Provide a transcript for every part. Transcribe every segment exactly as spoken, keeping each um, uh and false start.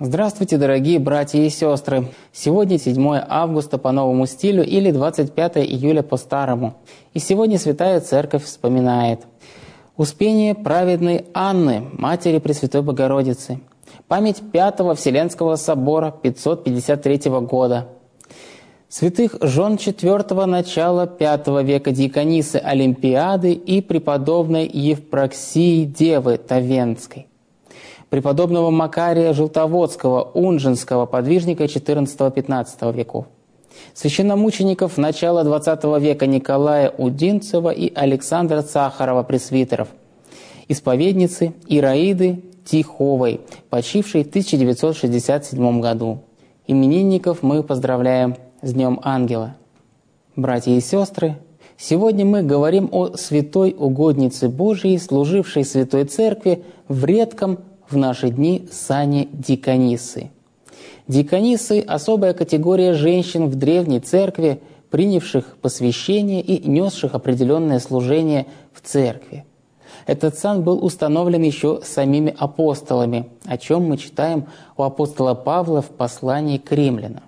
Здравствуйте, дорогие братья и сестры! Сегодня седьмое августа по новому стилю или двадцать пятое июля по старому. И сегодня Святая Церковь вспоминает Успение праведной Анны, матери Пресвятой Богородицы, память Пятого Вселенского собора пятьсот пятьдесят третьего года, святых жен четвертого начала пятого века диаконисы Олимпиады и преподобной Евпроксии Девы Тавенской, преподобного Макария Желтоводского, унжинского подвижника четырнадцатого-пятнадцатого веков, священномучеников начала двадцатого века Николая Удинцева и Александра Сахарова, пресвитеров, исповедницы Ираиды Тиховой, почившей в тысяча девятьсот шестьдесят седьмом году. Именинников мы поздравляем с Днем Ангела. Братья и сестры, сегодня мы говорим о святой угоднице Божией, служившей Святой Церкви в редком в наши дни сане диаконисы. Диаконисы – особая категория женщин в Древней Церкви, принявших посвящение и несших определенное служение в Церкви. Этот сан был установлен еще самими апостолами, о чем мы читаем у апостола Павла в послании к римлянам.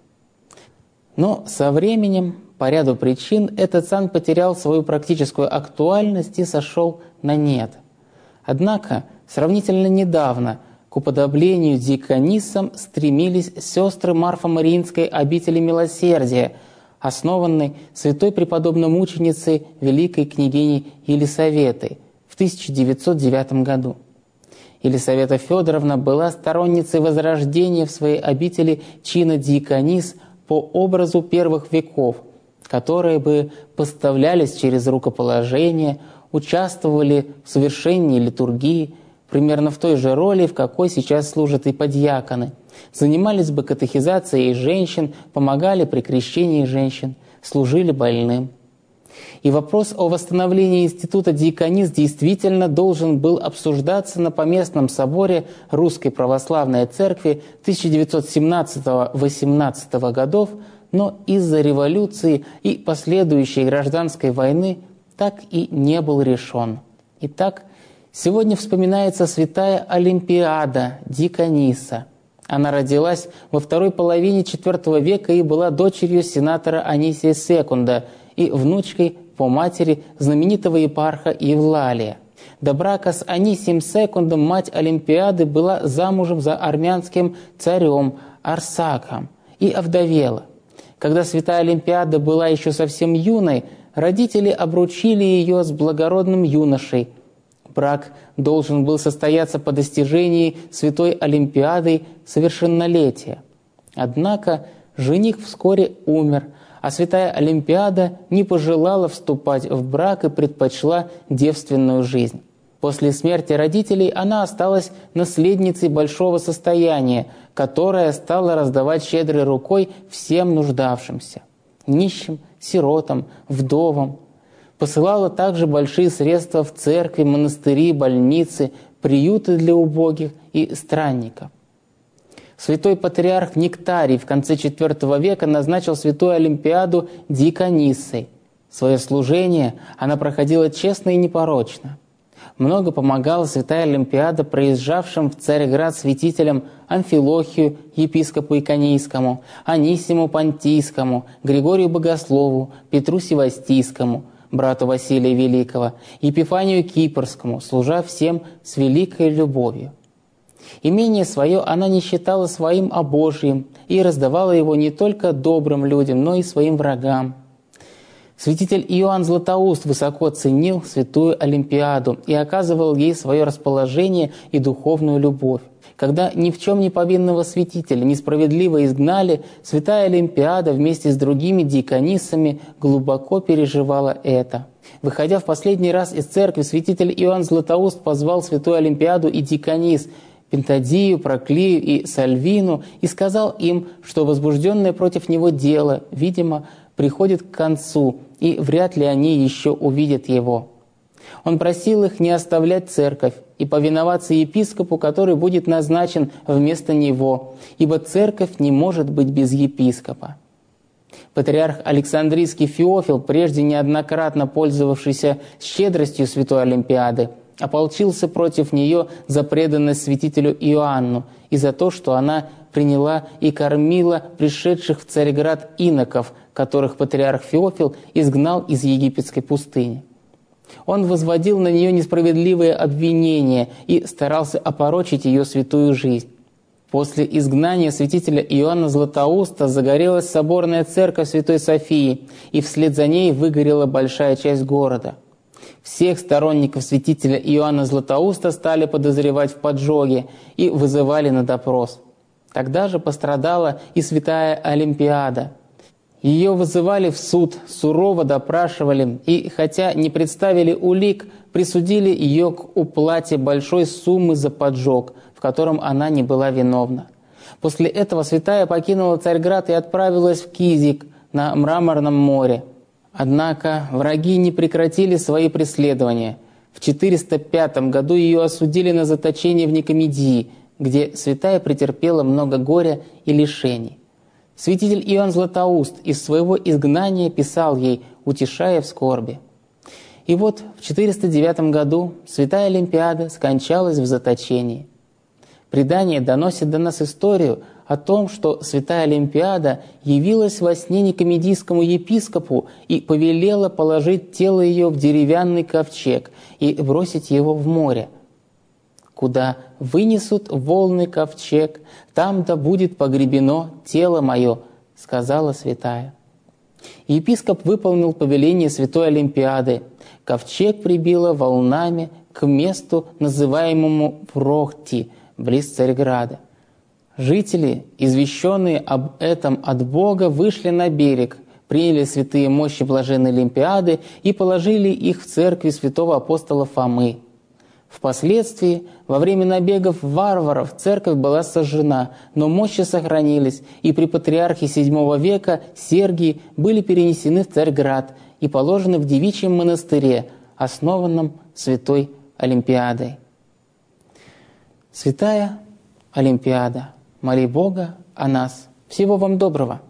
Но со временем, по ряду причин, этот сан потерял свою практическую актуальность и сошел на нет. Однако, сравнительно недавно к уподоблению диаконисам стремились сестры Марфо-Мариинской обители милосердия, основанной святой преподобно-мученицей великой княгиней Елисаветой в тысяча девятьсот девятом году. Елисавета Федоровна была сторонницей возрождения в своей обители чина диаконис по образу первых веков, которые бы поставлялись через рукоположение, участвовали в совершении литургии, примерно в той же роли, в какой сейчас служат и подьяконы, занимались бы катехизацией женщин, помогали при крещении женщин, служили больным. И вопрос о восстановлении института диаконис действительно должен был обсуждаться на Поместном соборе Русской Православной Церкви тысяча девятьсот семнадцатого-восемнадцатого годов, но из-за революции и последующей гражданской войны так и не был решен. Итак, сегодня вспоминается святая Олимпиада, диакониса. Она родилась во второй половине четвертого века и была дочерью сенатора Анисия Секунда и внучкой по матери знаменитого епарха Евлалия. До брака с Анисием Секундом мать Олимпиады была замужем за армянским царем Арсаком и овдовела. Когда святая Олимпиада была еще совсем юной, родители обручили ее с благородным юношей. Брак должен был состояться по достижении святой Олимпиадой совершеннолетия. Однако жених вскоре умер, а святая Олимпиада не пожелала вступать в брак и предпочла девственную жизнь. После смерти родителей она осталась наследницей большого состояния, которое стала раздавать щедрой рукой всем нуждавшимся – нищим, сиротам, вдовам. Посылала также большие средства в церкви, монастыри, больницы, приюты для убогих и странников. Святой патриарх Нектарий в конце четвертого века назначил святую Олимпиаду диаконисой. Свое служение она проходила честно и непорочно. Много помогала святая Олимпиада проезжавшим в Царьград святителям Амфилохию, епископу Иконийскому, Анисиму Понтийскому, Григорию Богослову, Петру Севастийскому, брату Василия Великого, Епифанию Кипрскому, служа всем с великой любовью. Имение свое она не считала своим, а Божьим, и раздавала его не только добрым людям, но и своим врагам. Святитель Иоанн Златоуст высоко ценил святую Олимпиаду и оказывал ей свое расположение и духовную любовь. Когда ни в чем не повинного святителя несправедливо изгнали, святая Олимпиада вместе с другими диаконисами глубоко переживала это. Выходя в последний раз из церкви, святитель Иоанн Златоуст позвал святую Олимпиаду и диаконис Пентадию, Проклею и Сальвину и сказал им, что возбужденное против него дело, видимо, приходит к концу, и вряд ли они еще увидят его. Он просил их не оставлять церковь и повиноваться епископу, который будет назначен вместо него, ибо церковь не может быть без епископа. Патриарх Александрийский Феофил, прежде неоднократно пользовавшийся щедростью святой Олимпиады, ополчился против нее за преданность святителю Иоанну и за то, что она приняла и кормила пришедших в Царьград иноков, которых патриарх Феофил изгнал из египетской пустыни. Он возводил на нее несправедливые обвинения и старался опорочить ее святую жизнь. После изгнания святителя Иоанна Златоуста загорелась соборная церковь Святой Софии, и вслед за ней выгорела большая часть города. Всех сторонников святителя Иоанна Златоуста стали подозревать в поджоге и вызывали на допрос. Тогда же пострадала и святая Олимпиада. Ее вызывали в суд, сурово допрашивали и, хотя не представили улик, присудили ее к уплате большой суммы за поджог, в котором она не была виновна. После этого святая покинула Царьград и отправилась в Кизик на Мраморном море. Однако враги не прекратили свои преследования. В четыреста пятом году ее осудили на заточение в Никомедии, где святая претерпела много горя и лишений. Святитель Иоанн Златоуст из своего изгнания писал ей, утешая в скорби. И вот в четыреста девятом году святая Олимпиада скончалась в заточении. Предание доносит до нас историю о том, что святая Олимпиада явилась во сне никомедийскому епископу и повелела положить тело ее в деревянный ковчег и бросить его в море. «Куда вынесут волны ковчег, там да будет погребено тело мое», — сказала святая. Епископ выполнил повеление святой Олимпиады. Ковчег прибило волнами к месту, называемому Врохти, близ Царьграда. Жители, извещенные об этом от Бога, вышли на берег, приняли святые мощи блаженной Олимпиады и положили их в церкви святого апостола Фомы. Впоследствии, во время набегов варваров, церковь была сожжена, но мощи сохранились, и при патриархе седьмого века Сергии были перенесены в Царьград и положены в девичьем монастыре, основанном святой Олимпиадой. Святая Олимпиада, моли Бога о нас. Всего вам доброго!